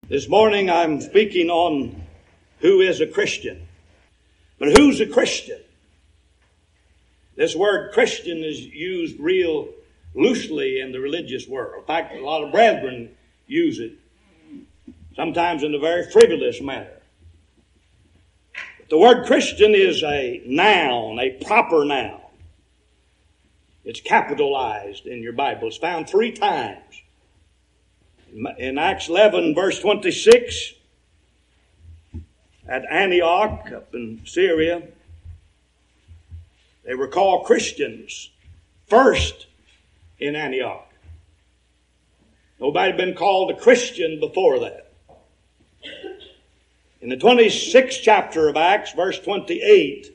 This morning I'm speaking on who is a Christian. But who's a Christian? This word Christian is used real loosely in the religious world. In fact, a lot of brethren use it, sometimes in a very frivolous manner. But the word Christian is a noun, a proper noun. It's capitalized in your Bible. It's found 3 times. In Acts 11, verse 26, at Antioch up in Syria, they were called Christians first in Antioch. Nobody had been called a Christian before that. In the 26th chapter of Acts, verse 28,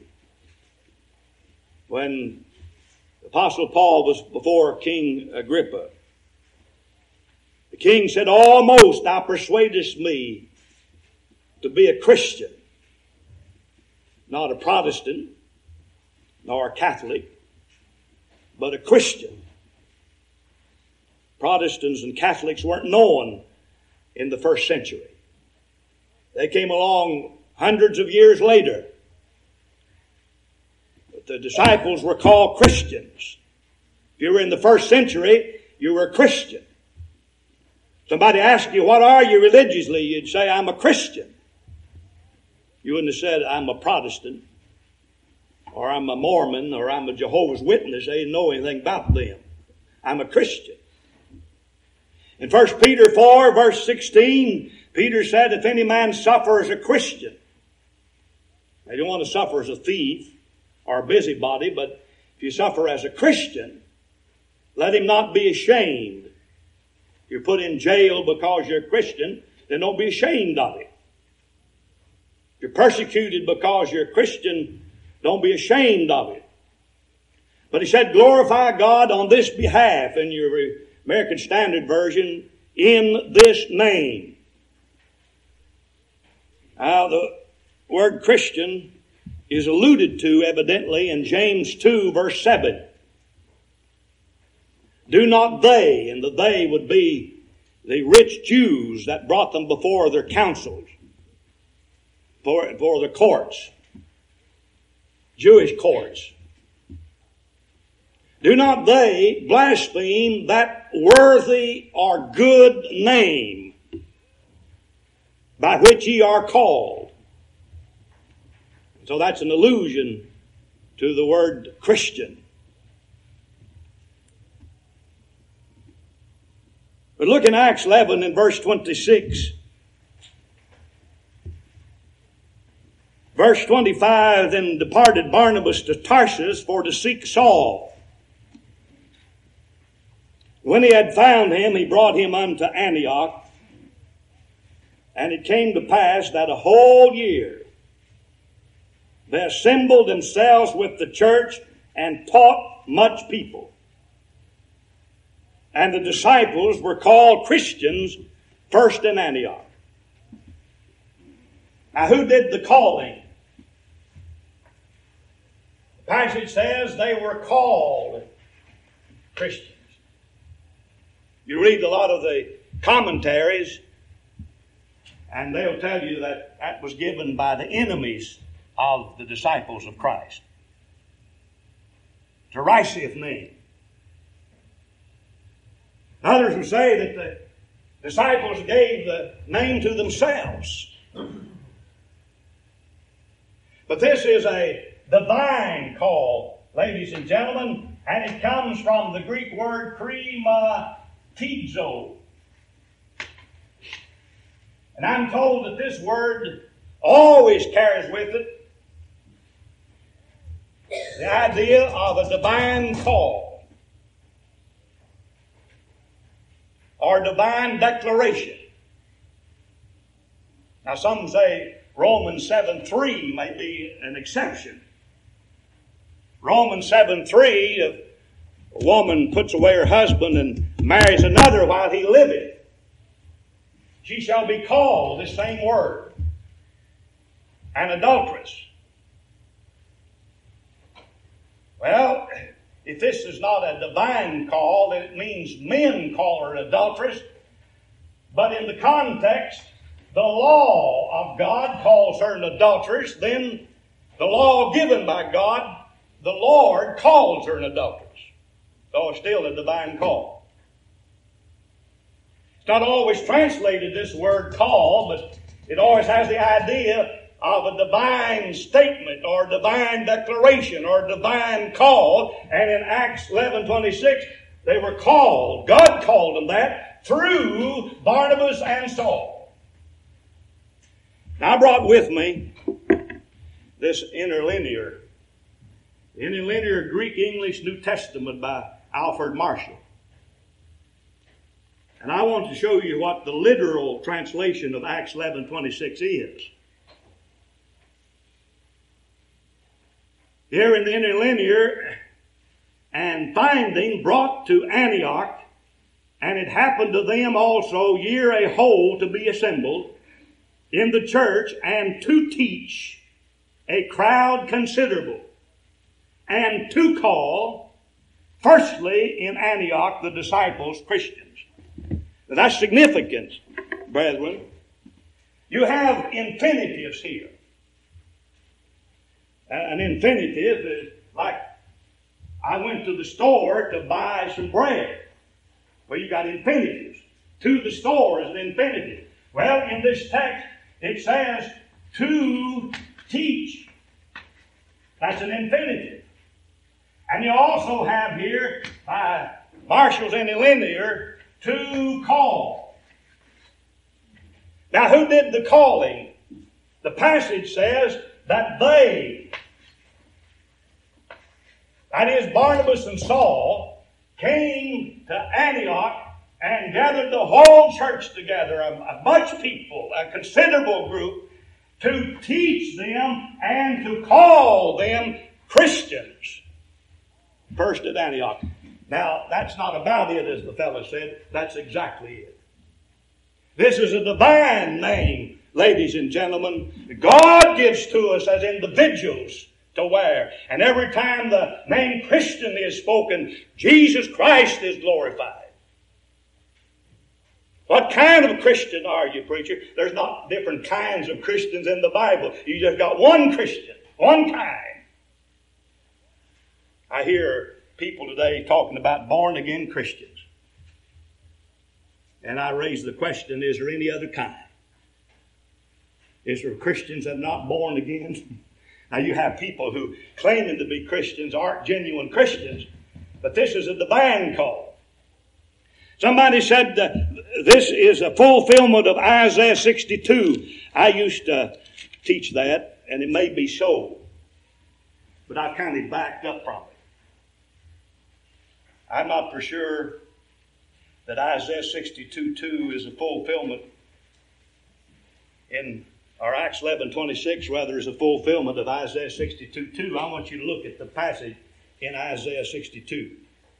when the Apostle Paul was before King Agrippa, the king said, "Almost thou persuadest me to be a Christian, not a Protestant, nor a Catholic, but a Christian." Protestants and Catholics weren't known in the first century. They came along hundreds of years later. But the disciples were called Christians. If you were in the first century, you were a Christian. Somebody asked you, "What are you religiously?" You'd say, "I'm a Christian." You wouldn't have said, "I'm a Protestant," or "I'm a Mormon," or "I'm a Jehovah's Witness." They didn't know anything about them. I'm a Christian. In 1 Peter 4, verse 16, Peter said, "If any man suffer as a Christian," they don't want to suffer as a thief or a busybody, but if you suffer as a Christian, let him not be ashamed. If you're put in jail because you're a Christian, then don't be ashamed of it. If you're persecuted because you're a Christian, don't be ashamed of it. But he said, "Glorify God on this behalf," in your American Standard Version, "in this name." Now, the word Christian is alluded to evidently in James 2, verse 7. "Do not they," and the "they" would be the rich Jews that brought them before their councils, before the courts, Jewish courts. "Do not they blaspheme that worthy or good name by which ye are called?" So that's an allusion to the word Christian. But look in Acts 11 in verse 26. Verse 25, "Then departed Barnabas to Tarsus for to seek Saul. When he had found him, he brought him unto Antioch. And it came to pass that a whole year they assembled themselves with the church and taught much people. And the disciples were called Christians first in Antioch." Now, who did the calling? The passage says they were called Christians. You read a lot of the commentaries, and they'll tell you that that was given by the enemies of the disciples of Christ. Derisive name. Others will say that the disciples gave the name to themselves. But this is a divine call, ladies and gentlemen, and it comes from the Greek word krematizo. And I'm told that this word always carries with it the idea of a divine call or divine declaration. Now, some say Romans 7:3 may be an exception. Romans 7:3, if a woman puts away her husband and marries another while he liveth, she shall be called, this same word, an adulteress. Well, if this is not a divine call, then it means men call her an adulteress. But in the context the law of God calls her an adulteress, then the law given by God, the Lord, calls her an adulteress. So it's still a divine call. It's not always translated this word call, but it always has the idea of a divine statement or divine declaration or divine call. And in Acts 11:26, they were called. God called them that through Barnabas and Saul. Now I brought with me this interlinear Greek-English New Testament by Alfred Marshall. And I want to show you what the literal translation of Acts 11:26 is. Here in the interlinear, and finding brought to Antioch, and it happened to them also year a whole to be assembled in the church, and to teach a crowd considerable, and to call, firstly in Antioch, the disciples Christians. Now that's significant, brethren. You have infinitives here. An infinitive is like, I went to the store to buy some bread. Well, you got infinitives. To the store is an infinitive. Well, in this text, it says to teach. That's an infinitive. And you also have here, by Marshall's interlinear, to call. Now, who did the calling? The passage says that they, that is Barnabas and Saul, came to Antioch and gathered the whole church together, a bunch of people, a considerable group, to teach them and to call them Christians. First at Antioch. Now, that's not about it, as the fellow said. That's exactly it. This is a divine name, ladies and gentlemen. God gives to us as individuals to wear. And every time the name Christian is spoken, Jesus Christ is glorified. What kind of Christian are you, preacher? There's not different kinds of Christians in the Bible. You just got one Christian, one kind. I hear people today talking about born-again Christians. And I raise the question, is there any other kind? Is there Christians that are not born again? Now you have people who claiming to be Christians aren't genuine Christians, but this is a divine call. Somebody said this is a fulfillment of Isaiah 62. I used to teach that, and it may be so, but I kind of backed up from it. I'm not for sure that Isaiah 62:2 is a fulfillment in, or Acts 11:26 rather is a fulfillment of Isaiah 62:2. I want you to look at the passage in Isaiah 62.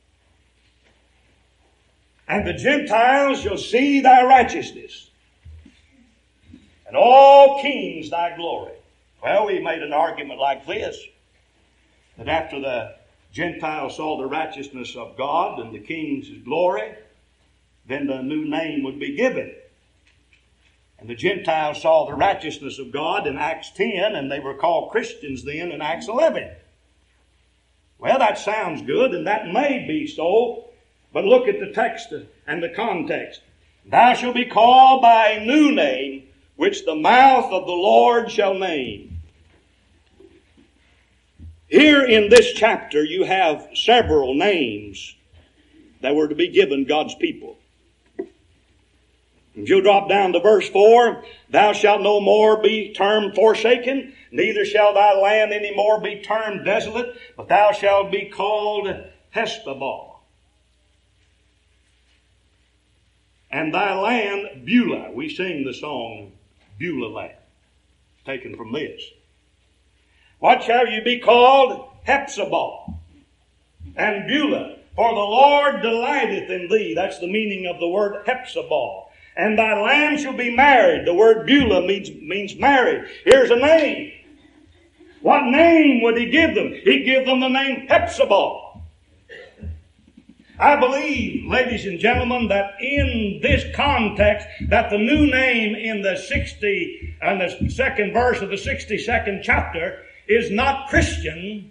And the Gentiles shall see thy righteousness, and all kings thy glory. Well, we made an argument like this, that after the Gentiles saw the righteousness of God and the king's glory, then the new name would be given. And the Gentiles saw the righteousness of God in Acts 10, and they were called Christians then in Acts 11. Well, that sounds good, and that may be so, but look at the text and the context. Thou shalt be called by a new name, which the mouth of the Lord shall name. Here in this chapter, you have several names that were to be given God's people. If you'll drop down to verse 4, thou shalt no more be termed forsaken, neither shall thy land any more be termed desolate, but thou shalt be called Heshbabah. And thy land, Beulah. We sing the song, Beulah land, taken from this. What shall you be called? Hephzibah and Beulah. For the Lord delighteth in thee. That's the meaning of the word Hephzibah. And thy land shall be married. The word Beulah means married. Here's a name. What name would he give them? He'd give them the name Hephzibah. I believe, ladies and gentlemen, that in this context, that the new name in the 62nd verse of the 62nd chapter is not Christian,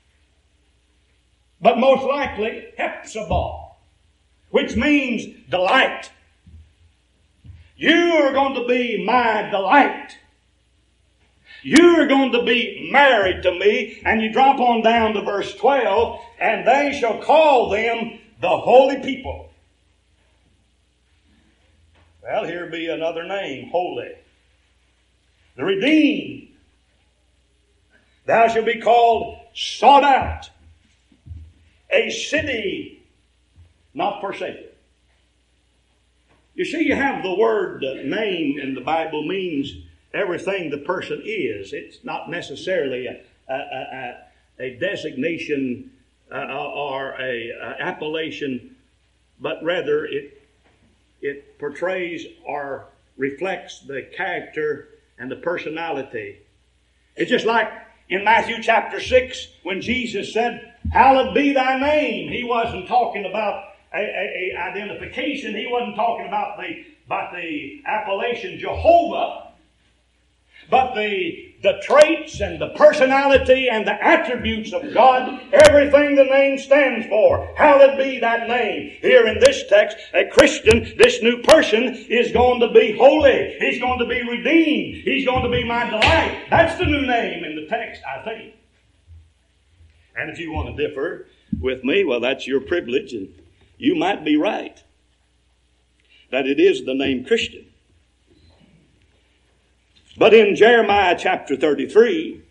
but most likely Hephzibah, which means delight. You are going to be my delight. You are going to be married to me. And you drop on down to verse 12, and they shall call them the holy people. Well, here be another name, holy. The redeemed. Thou shalt be called sought out. A city not forsaken. You see, you have the word name in the Bible means everything the person is. It's not necessarily a designation or a appellation, but rather it portrays or reflects the character and the personality. It's just like in Matthew chapter 6 when Jesus said, "Hallowed be thy name." He wasn't talking about a identification. He wasn't talking about the appellation Jehovah, but the traits and the personality and the attributes of God, everything the name stands for. Hallowed be that name. Here in this text, a Christian, this new person, is going to be holy. He's going to be redeemed. He's going to be my delight. That's the new name in the text, I think. And if you want to differ with me, well, that's your privilege, and you might be right that it is the name Christian. But in Jeremiah chapter 33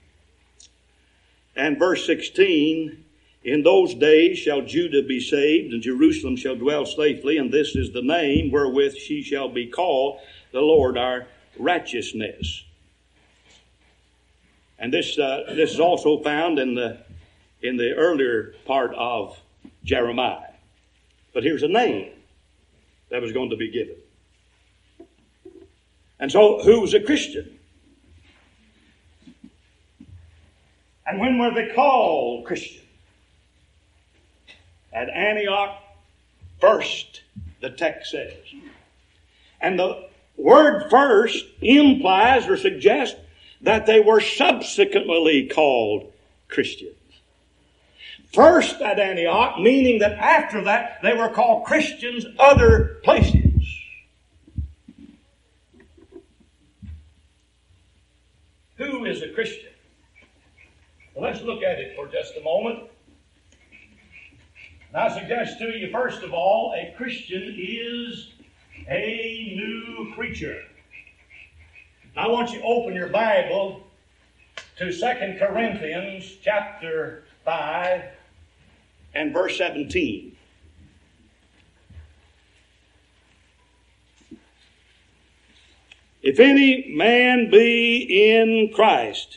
and verse 16, in those days shall Judah be saved, and Jerusalem shall dwell safely, and this is the name wherewith she shall be called, the Lord our righteousness. And this is also found in the earlier part of Jeremiah. But here's a name that was going to be given. And so, who was a Christian? And when were they called Christian? At Antioch first, the text says. And the word first implies or suggests that they were subsequently called Christians. First at Antioch, meaning that after that they were called Christians other places. Who is a Christian? Well, let's look at it for just a moment. And I suggest to you, first of all, a Christian is a new creature. Now, I want you to open your Bible to 2 Corinthians chapter 5 and verse 17. If any man be in Christ,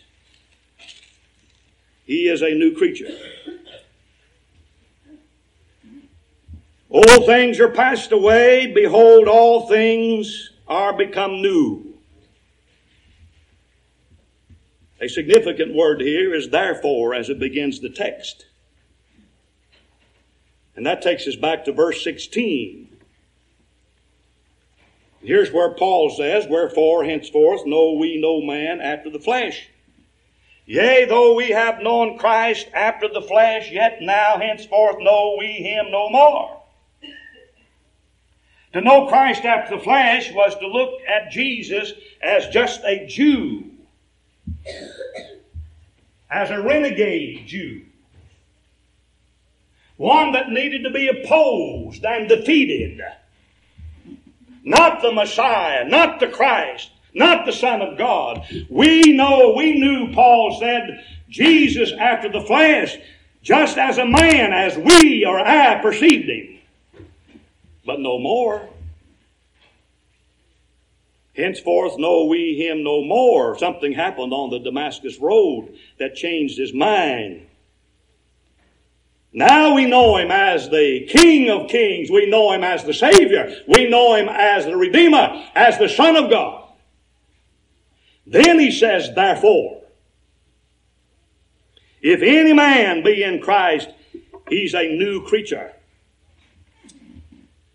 he is a new creature. Old things are passed away. Behold, all things are become new. A significant word here is therefore as it begins the text. And that takes us back to verse 16. Here's where Paul says, "Wherefore henceforth know we no man after the flesh. Yea, though we have known Christ after the flesh, yet now henceforth know we him no more." To know Christ after the flesh was to look at Jesus as just a Jew, as a renegade Jew, one that needed to be opposed and defeated. Not the Messiah, not the Christ, not the Son of God. We knew, Paul said, Jesus after the flesh, just as a man, as we or I perceived him. But no more. Henceforth know we him no more. Something happened on the Damascus road that changed his mind. Now we know him as the King of Kings. We know him as the Savior. We know him as the Redeemer, as the Son of God. Then he says, therefore, if any man be in Christ, he's a new creature.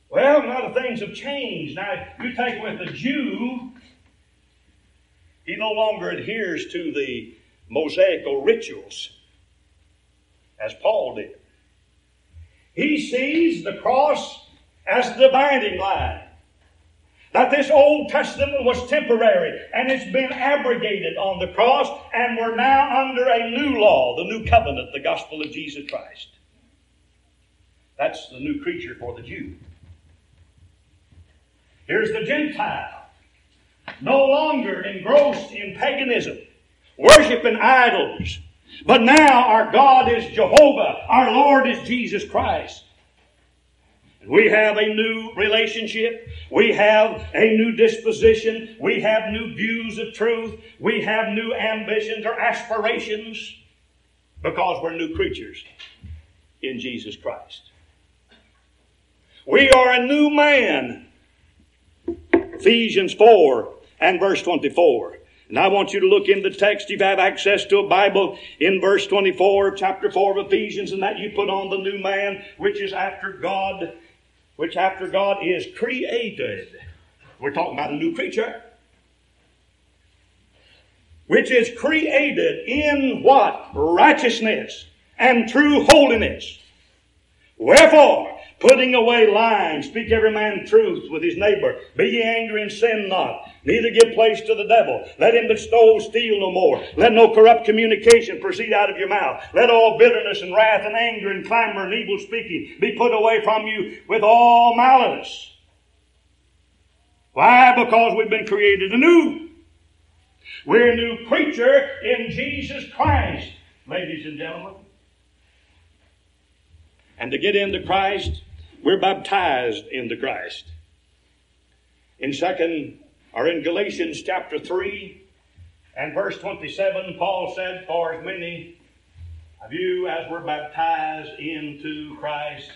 Well, now the things have changed. Now, you take with the Jew, he no longer adheres to the Mosaical rituals as Paul did. He sees the cross as the dividing line. That this Old Testament was temporary and it's been abrogated on the cross, and we're now under a new law, the new covenant, the gospel of Jesus Christ. That's the new creature for the Jew. Here's the Gentile, no longer engrossed in paganism, worshiping idols. But now our God is Jehovah, our Lord is Jesus Christ. We have a new relationship. We have a new disposition. We have new views of truth. We have new ambitions or aspirations because we're new creatures in Jesus Christ. We are a new man. Ephesians 4 and verse 24. And I want you to look in the text. If you have access to a Bible, in verse 24, chapter 4 of Ephesians, and that you put on the new man, which after God is created. We're talking about a new creature. Which is created in what? Righteousness and true holiness. Wherefore, putting away lying, speak every man truth with his neighbor. Be ye angry and sin not. Neither give place to the devil. Let him that stole steal no more. Let no corrupt communication proceed out of your mouth. Let all bitterness and wrath and anger and clamor and evil speaking be put away from you with all malice. Why? Because we've been created anew. We're a new creature in Jesus Christ, ladies and gentlemen. And to get into Christ, we're baptized into Christ. In Galatians chapter 3 and verse 27, Paul said, for as many of you as were baptized into Christ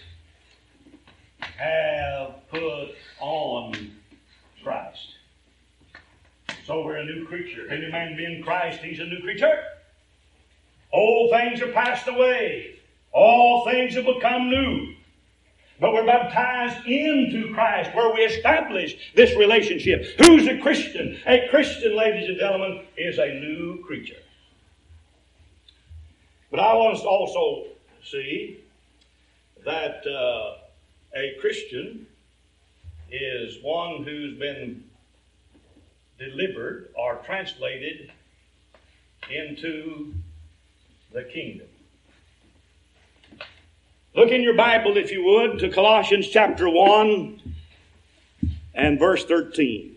have put on Christ. So we're a new creature. Any man be in Christ, he's a new creature. Old things are passed away. All things have become new. But we're baptized into Christ, where we establish this relationship. Who's a Christian? A Christian, ladies and gentlemen, is a new creature. But I want us to also see that a Christian is one who's been delivered or translated into the kingdom. Look in your Bible, if you would, to Colossians chapter 1 and verse 13.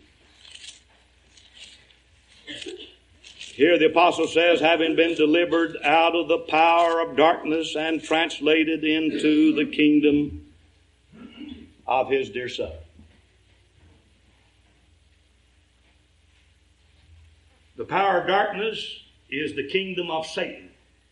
Here the apostle says, having been delivered out of the power of darkness and translated into the kingdom of his dear Son. The power of darkness is the kingdom of Satan.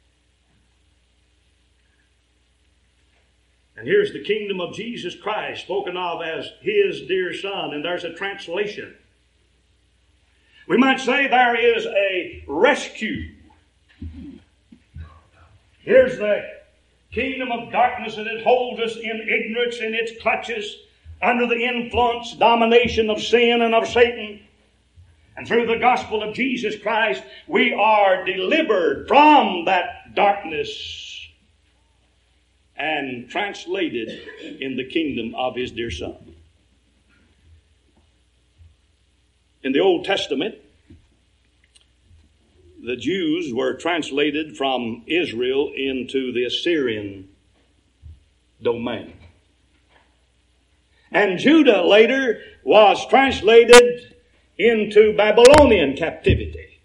And here's the kingdom of Jesus Christ, spoken of as his dear Son, and there's a translation. We might say there is a rescue. Here's the kingdom of darkness, and it holds us in ignorance in its clutches, under the influence, domination of sin and of Satan. And through the gospel of Jesus Christ, we are delivered from that darkness and translated in the kingdom of his dear Son. In the Old Testament, the Jews were translated from Israel into the Assyrian domain. And Judah later was translated into Babylonian captivity.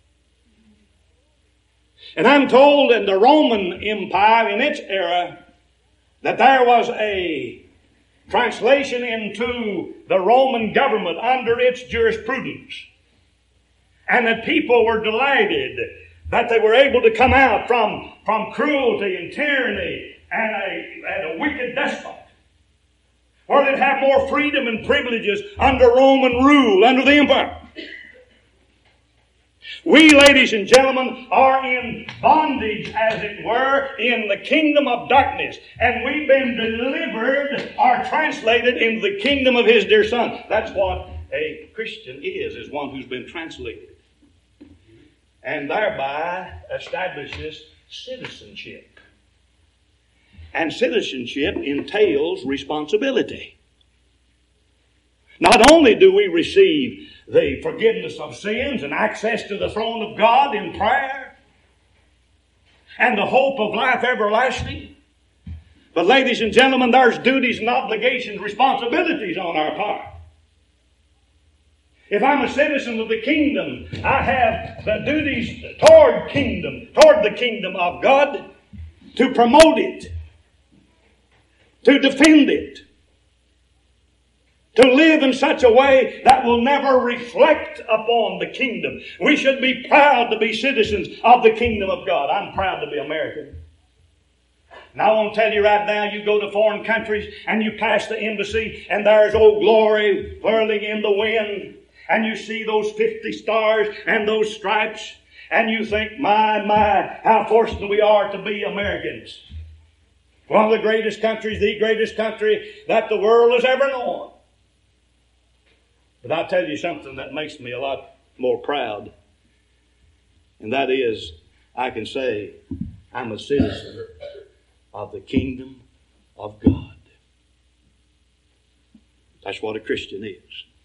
And I'm told in the Roman Empire in its era that there was a translation into the Roman government under its jurisprudence. And that people were delighted that they were able to come out from cruelty and tyranny and a wicked despot, where they'd have more freedom and privileges under Roman rule, under the empire. We, ladies and gentlemen, are in bondage, as it were, in the kingdom of darkness. And we've been delivered or translated into the kingdom of His dear Son. That's what a Christian is one who's been translated. And thereby establishes citizenship. And citizenship entails responsibility. Not only do we receive the forgiveness of sins and access to the throne of God in prayer and the hope of life everlasting, but ladies and gentlemen, there's duties and obligations, responsibilities on our part. If I'm a citizen of the kingdom, I have the duties toward the kingdom of God, to promote it, to defend it, to live in such a way that will never reflect upon the kingdom. We should be proud to be citizens of the kingdom of God. I'm proud to be American. And I want to tell you right now, you go to foreign countries and you pass the embassy and there's Old Glory whirling in the wind, and you see those 50 stars and those stripes, and you think, my, how fortunate we are to be Americans. One of the greatest countries, the greatest country that the world has ever known. But I'll tell you something that makes me a lot more proud. And that is, I can say, I'm a citizen of the kingdom of God. That's what a Christian is.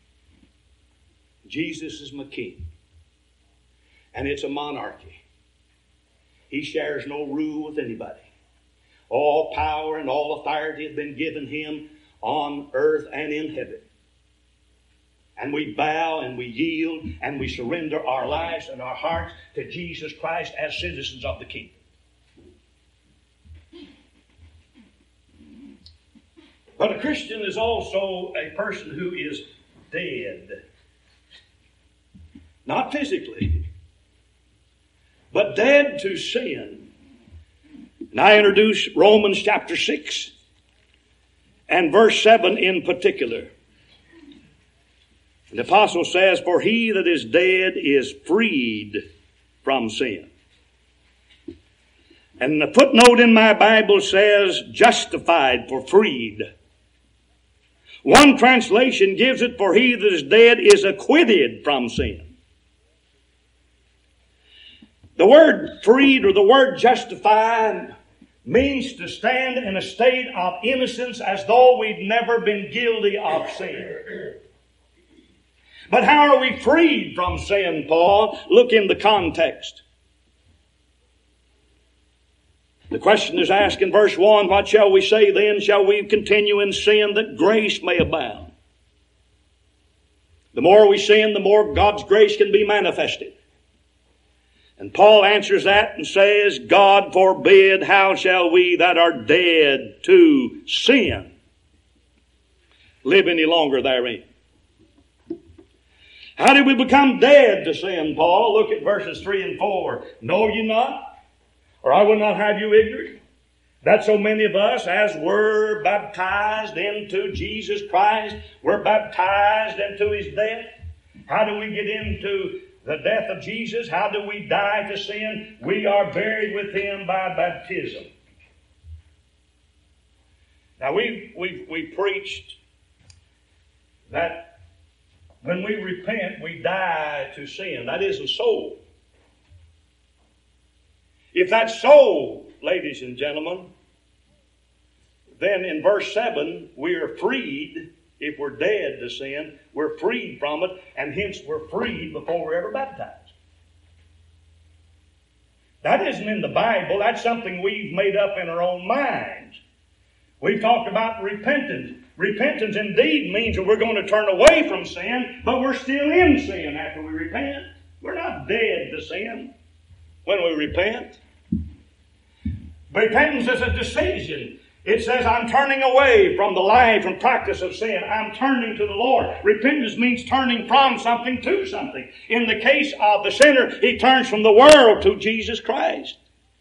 Jesus is my king. And it's a monarchy. He shares no rule with anybody. All power and all authority has been given Him on earth and in heaven. And we bow and we yield and we surrender our lives and our hearts to Jesus Christ as citizens of the kingdom. But a Christian is also a person who is dead. Not physically, but dead to sin. And I introduce Romans chapter 6 and verse 7 in particular. The apostle says, "For he that is dead is freed from sin." And the footnote in my Bible says, justified for freed. One translation gives it, "For he that is dead is acquitted from sin." The word freed or the word justified means to stand in a state of innocence as though we'd never been guilty of sin. But how are we freed from sin, Paul? Look in the context. The question is asked in verse 1, "What shall we say then? Shall we continue in sin that grace may abound?" The more we sin, the more God's grace can be manifested. And Paul answers that and says, "God forbid, how shall we that are dead to sin live any longer therein?" How did we become dead to sin, Paul? Look at verses 3 and 4. "Know ye not, or I will not have you ignorant, that so many of us as were baptized into Jesus Christ, were baptized into His death?" How do we get into the death of Jesus? How do we die to sin? We are buried with Him by baptism. Now we preached that when we repent, we die to sin. That isn't so. If that's so, ladies and gentlemen, then in verse 7, we are freed. If we're dead to sin, we're freed from it, and hence we're freed before we're ever baptized. That isn't in the Bible. That's something we've made up in our own minds. We've talked about repentance. Repentance indeed means that we're going to turn away from sin, but we're still in sin after we repent. We're not dead to sin when we repent. Repentance is a decision. It says, I'm turning away from the life and practice of sin. I'm turning to the Lord. Repentance means turning from something to something. In the case of the sinner, he turns from the world to Jesus Christ.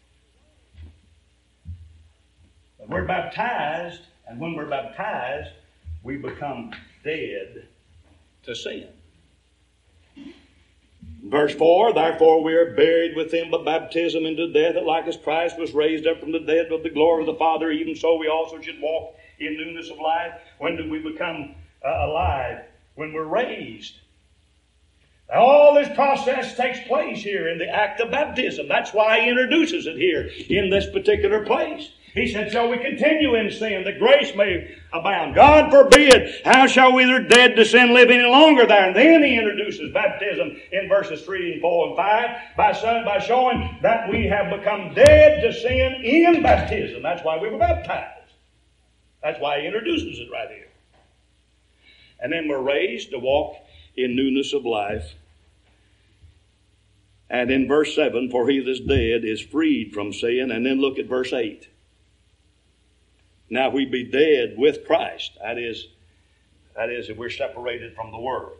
But we're baptized, and when we're baptized, we become dead to sin. Verse 4, therefore we are buried with him by baptism into death, that like as Christ was raised up from the dead of the glory of the Father, even so we also should walk in newness of life. When do we become alive? When we're raised. Now, all this process takes place here in the act of baptism. That's why he introduces it here in this particular place. He said, shall we continue in sin, that grace may abound? God forbid. How shall we that are dead to sin live any longer there? And then he introduces baptism in verses 3 and 4 and 5 by showing that we have become dead to sin in baptism. That's why we were baptized. That's why he introduces it right here. And then we're raised to walk in newness of life. And in verse 7, for he that's dead is freed from sin. And then look at verse 8. Now we be dead with Christ. That is, if we're separated from the world.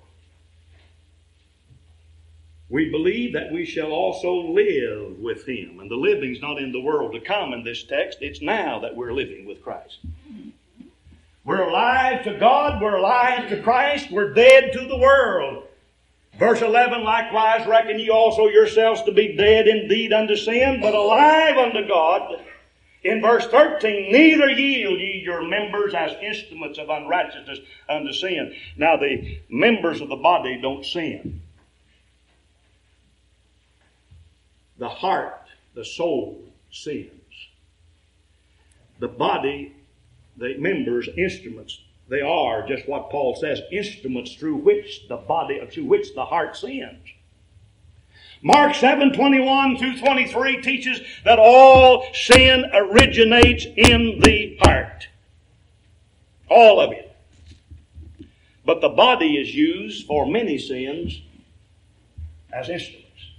We believe that we shall also live with him. And the living's not in the world to come in this text. It's now that we're living with Christ. We're alive to God. We're alive to Christ. We're dead to the world. Verse 11, likewise reckon ye also yourselves to be dead indeed unto sin, but alive unto God. In verse 13, neither yield ye your members as instruments of unrighteousness unto sin. Now the members of the body don't sin. The heart, the soul sins. The body, the members, instruments, they are just what Paul says, instruments through which the heart sins. Mark 7:21 through 23 teaches that all sin originates in the heart. All of it. But the body is used for many sins as instruments.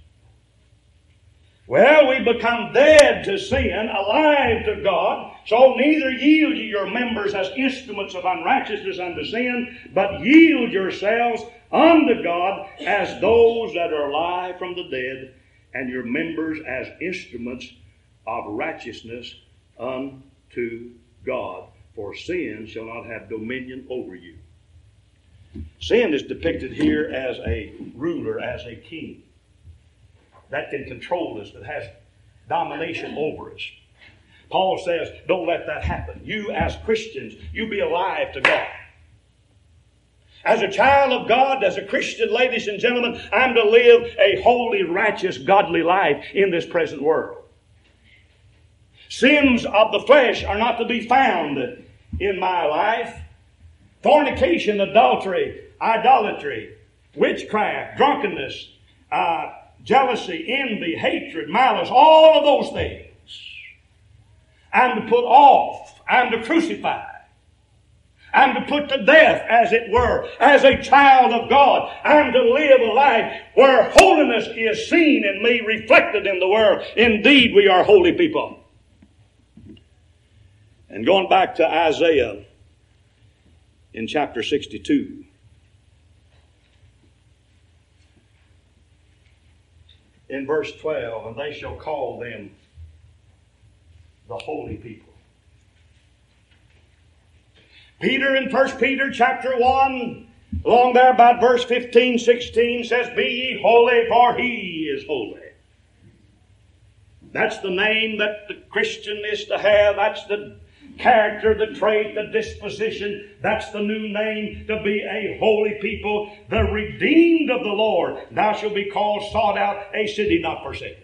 Well, we become dead to sin, alive to God, so neither yield ye your members as instruments of unrighteousness unto sin, but yield yourselves unto God as those that are alive from the dead, and your members as instruments of righteousness unto God. For sin shall not have dominion over you. Sin is depicted here as a ruler, as a king that can control us, that has domination over us. Paul says, don't let that happen. You as Christians, you be alive to God. As a child of God, as a Christian, ladies and gentlemen, I'm to live a holy, righteous, godly life in this present world. Sins of the flesh are not to be found in my life. Fornication, adultery, idolatry, witchcraft, drunkenness, jealousy, envy, hatred, malice, all of those things I'm to put off, I'm to crucify, I'm to put to death, as it were. As a child of God, I'm to live a life where holiness is seen in me, reflected in the world. Indeed, we are holy people. And going back to Isaiah in chapter 62, in verse 12, and they shall call them the holy people. Peter in 1 Peter chapter 1, along there about verse 15, 16 says, be ye holy, for he is holy. That's the name that the Christian is to have. That's the character, the trait, the disposition. That's the new name, to be a holy people, the redeemed of the Lord. Thou shalt be called, sought out, a city not forsaken.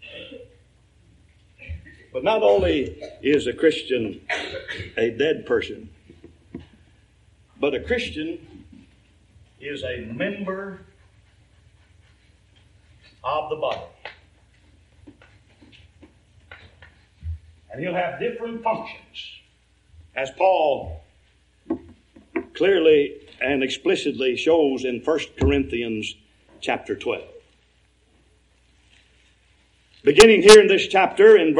But not only is a Christian a dead person, but a Christian is a member of the body. And he'll have different functions, as Paul clearly and explicitly shows in 1 Corinthians chapter 12. Beginning here in this chapter in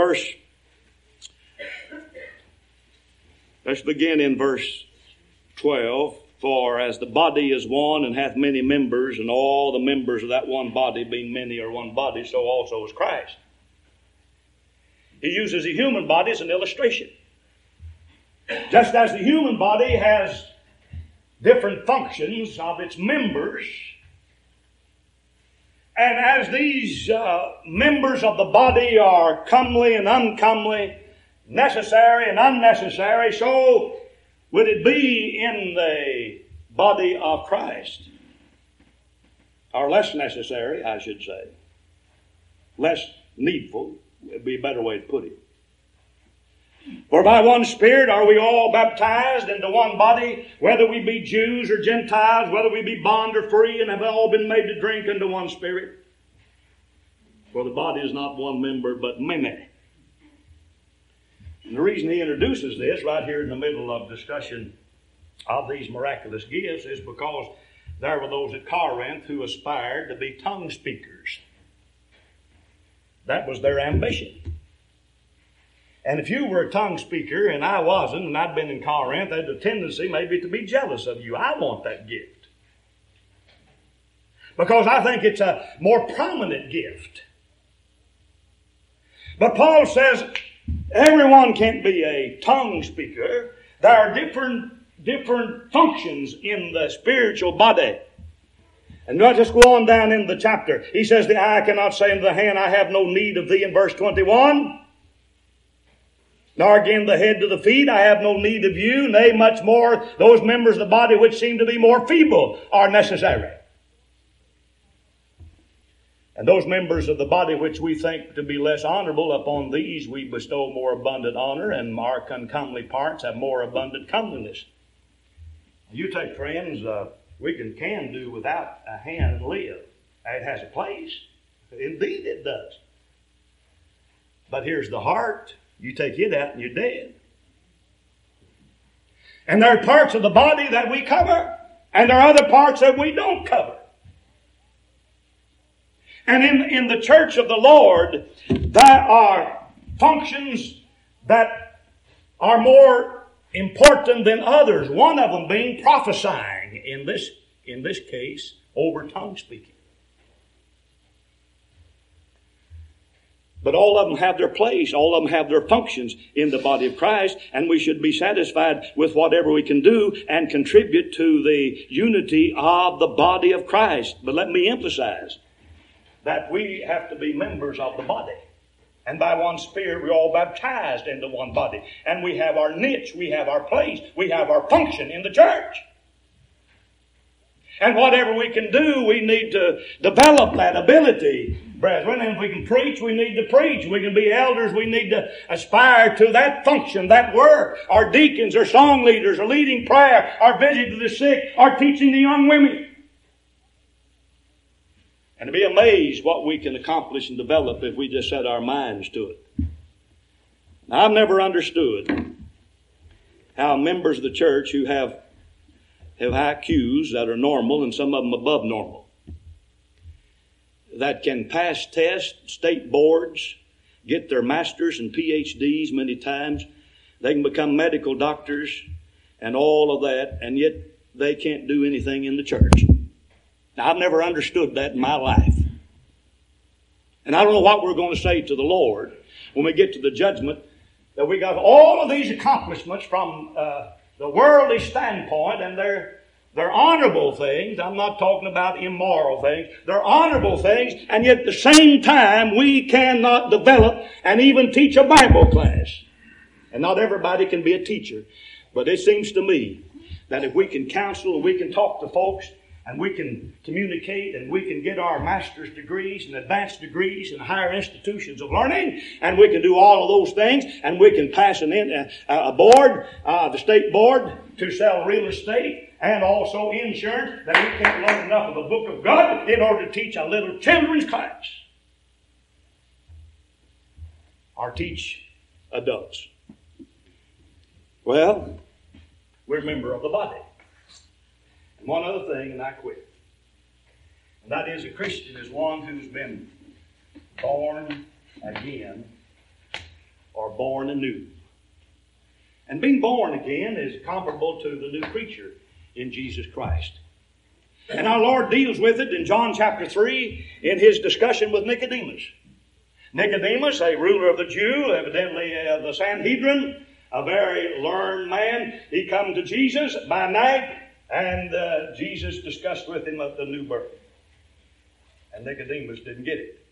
let's begin in verse 12. For as the body is one and hath many members, and all the members of that one body, being many, are one body, so also is Christ. He uses the human body as an illustration. Just as the human body has different functions of its members, And as these members of the body are comely and uncomely, necessary and unnecessary, so would it be in the body of Christ. Or less necessary, I should say. Less needful would be a better way to put it. For by one Spirit are we all baptized into one body, whether we be Jews or Gentiles, whether we be bond or free, and have all been made to drink into one Spirit. For the body is not one member, but many. And the reason he introduces this right here in the middle of discussion of these miraculous gifts is because there were those at Corinth who aspired to be tongue speakers. That was their ambition. And if you were a tongue speaker and I wasn't, and I'd been in Corinth, I had a tendency maybe to be jealous of you. I want that gift. Because I think it's a more prominent gift. But Paul says everyone can't be a tongue speaker. There are different functions in the spiritual body. And let's just go on down in the chapter. He says, the eye cannot say unto the hand, I have no need of thee, in verse 21. Nor again the head to the feet, I have no need of you. Nay, much more, those members of the body which seem to be more feeble are necessary. And those members of the body which we think to be less honorable, upon these we bestow more abundant honor, and our uncomely parts have more abundant comeliness. You take, friends, we can do without a hand and live. It has a place. Indeed it does. But here's the heart. You take it out and you're dead. And there are parts of the body that we cover, and there are other parts that we don't cover. And in the church of the Lord, there are functions that are more important than others. One of them being prophesying, in this case, over tongue speaking. But all of them have their place. All of them have their functions in the body of Christ. And we should be satisfied with whatever we can do and contribute to the unity of the body of Christ. But let me emphasize that we have to be members of the body. And by one Spirit, we're all baptized into one body. And we have our niche. We have our place. We have our function in the church. And whatever we can do, we need to develop that ability, brethren. And if we can preach, we need to preach. We can be elders, we need to aspire to that function, that work. Our deacons, our song leaders, our leading prayer, our visit to the sick, our teaching the young women. And to be amazed what we can accomplish and develop if we just set our minds to it. Now, I've never understood how members of the church who have IQs that are normal and some of them above normal, that can pass tests, state boards, get their masters and PhDs many times. They can become medical doctors and all of that, and yet they can't do anything in the church. Now, I've never understood that in my life. And I don't know what we're going to say to the Lord when we get to the judgment, that we got all of these accomplishments from the worldly standpoint, and they're honorable things. I'm not talking about immoral things. They're honorable things, and yet at the same time, we cannot develop and even teach a Bible class. And not everybody can be a teacher. But it seems to me that if we can counsel and we can talk to folks, and we can communicate, and we can get our master's degrees and advanced degrees in higher institutions of learning, and we can do all of those things, and we can pass a board, the state board, to sell real estate and also insurance, that we can't learn enough of the book of God in order to teach a little children's class or teach adults. Well, we're a member of the body. One other thing, and I quit. And that is, a Christian is one who's been born again or born anew. And being born again is comparable to the new creature in Jesus Christ. And our Lord deals with it in John chapter 3 in his discussion with Nicodemus. Nicodemus, a ruler of the Jews, evidently the Sanhedrin, a very learned man, he come to Jesus by night. And Jesus discussed with him of the new birth. And Nicodemus didn't get it.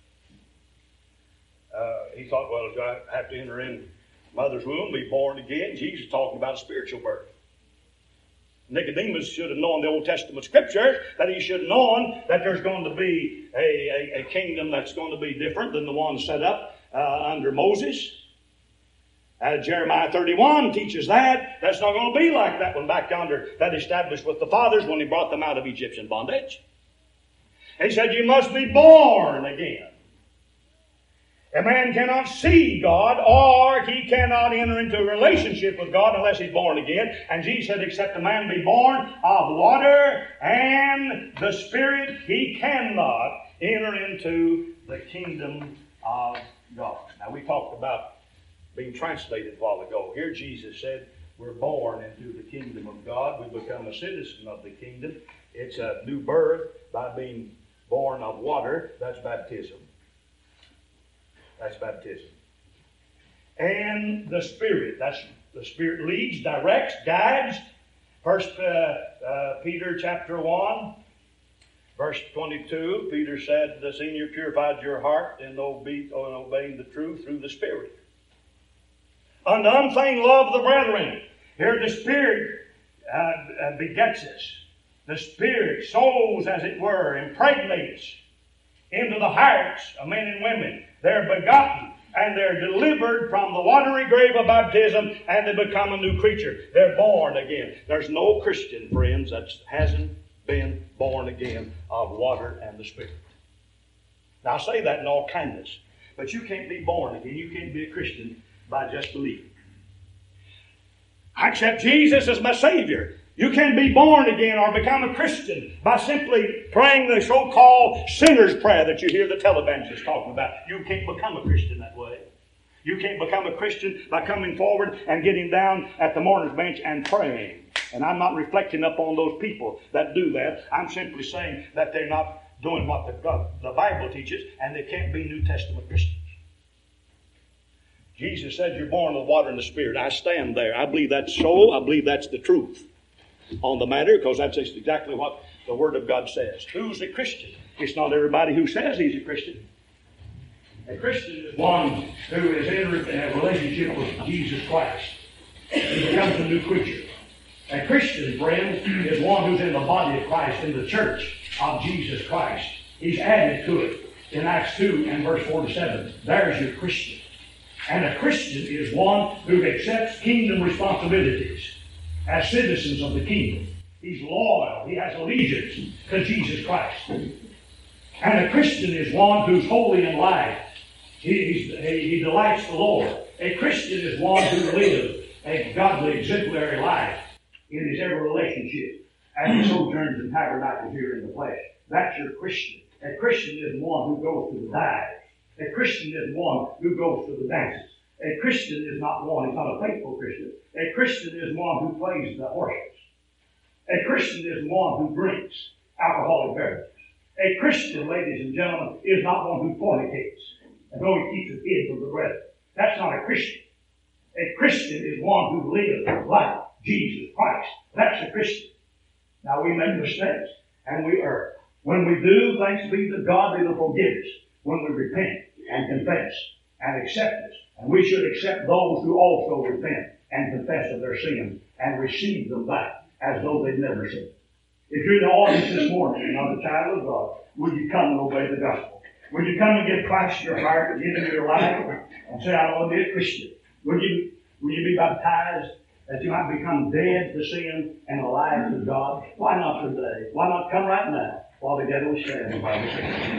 He thought, well, do I have to enter in mother's womb, be born again? Jesus is talking about a spiritual birth. Nicodemus should have known the Old Testament scriptures, that he should have known that there's going to be a kingdom that's going to be different than the one set up under Moses. Jeremiah 31 teaches that. That's not going to be like that one back yonder that established with the fathers when he brought them out of Egyptian bondage. He said, you must be born again. A man cannot see God, or he cannot enter into a relationship with God unless he's born again. And Jesus said, except a man be born of water and the Spirit, he cannot enter into the kingdom of God. Now, we talked about being translated a while ago. Here Jesus said, we're born into the kingdom of God. We become a citizen of the kingdom. It's a new birth by being born of water. That's baptism. That's baptism. And the Spirit. That's the Spirit leads, directs, guides. First Peter chapter 1, verse 22, Peter said, seeing you purified your heart in obeying the truth through the Spirit. Unto unfeigned love of the brethren. Here the Spirit begets us. The Spirit sows, as it were, impregnates into the hearts of men and women. They're begotten and they're delivered from the watery grave of baptism, and they become a new creature. They're born again. There's no Christian, friends, that hasn't been born again of water and the Spirit. Now I say that in all kindness, but you can't be born again. You can't be a Christian by just believing. I accept Jesus as my Savior. You can be born again or become a Christian by simply praying the so-called sinner's prayer that you hear the televangelists talking about. You can't become a Christian that way. You can't become a Christian by coming forward and getting down at the mourner's bench and praying. And I'm not reflecting upon those people that do that. I'm simply saying that they're not doing what the Bible teaches, and they can't be New Testament Christians. Jesus said you're born of the water and the Spirit. I stand there. I believe that's so. I believe that's the truth on the matter, because that's exactly what the Word of God says. Who's a Christian? It's not everybody who says he's a Christian. A Christian is one who has entered in a relationship with Jesus Christ. He becomes a new creature. A Christian, friend, is one who's in the body of Christ, in the church of Jesus Christ. He's added to it in Acts 2 and verse 47. There's your Christian. And a Christian is one who accepts kingdom responsibilities as citizens of the kingdom. He's loyal. He has allegiance to Jesus Christ. And a Christian is one who's holy in life. He delights the Lord. A Christian is one who lives a godly, exemplary life in his every relationship and he sojourns and tabernacles here in the flesh. That's your Christian. A Christian is one who goes to the dives. A Christian is one who goes to the dances. A Christian is not one, he's not a faithful Christian. A Christian is one who plays the horses. A Christian is one who drinks alcoholic beverages. A Christian, ladies and gentlemen, is not one who fornicates and only keeps his kid from the brethren. That's not a Christian. A Christian is one who lives like Jesus Christ. That's a Christian. Now we make mistakes and we err. When we do, thanks be to God, He will forgive us when we repent and confess and accept us. And we should accept those who also repent and confess of their sins and receive them back as though they'd never sinned. If you're in the audience this morning and are the child of God, will you come and obey the gospel? Will you come and give Christ your heart and give Him your life and say, I want to be a Christian? Will you be baptized that you might become dead to sin and alive to God? Why not today? Why not come right now while the devil is standing by the sin?